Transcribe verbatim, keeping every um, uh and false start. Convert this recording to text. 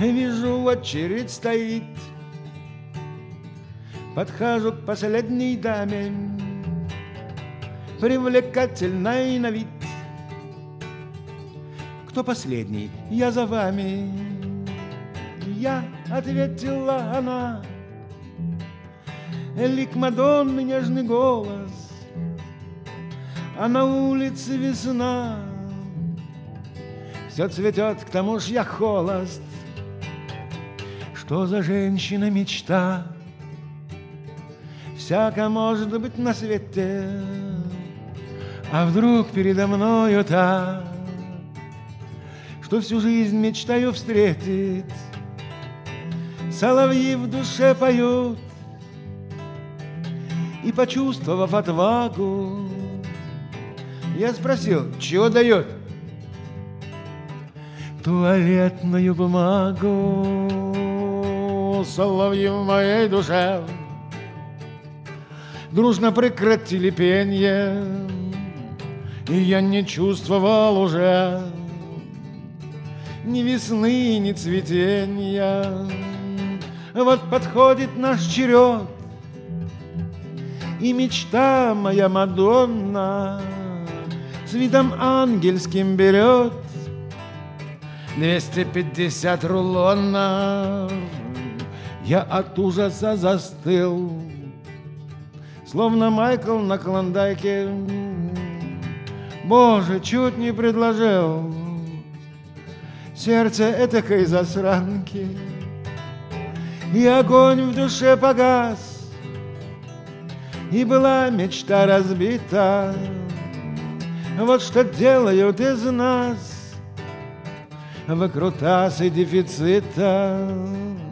Вижу, очередь стоит. Подхожу к последней даме, привлекательной на вид. Кто последний? Я за вами. Я, ответила она. Лик Мадонны, нежный голос, а на улице весна. Все цветет, к тому ж я холост. Что за женщина мечта? Всяко может быть на свете, а вдруг передо мною та, что всю жизнь мечтаю встретить. Соловьи в душе поют, и, почувствовав отвагу, я спросил, чего дает? Туалетную бумагу. Соловьи в моей душе дружно прекратили пенье, и я не чувствовал уже ни весны, ни цветенья. Вот подходит наш черед, и мечта моя Мадонна с видом ангельским берет двести пятьдесят рулонов. Я от ужаса застыл, словно Майкл на Клондайке. Боже, чуть не предложил сердце этакой засранки. И огонь в душе погас, и была мечта разбита. Вот что делают из нас выкрутасы дефицита.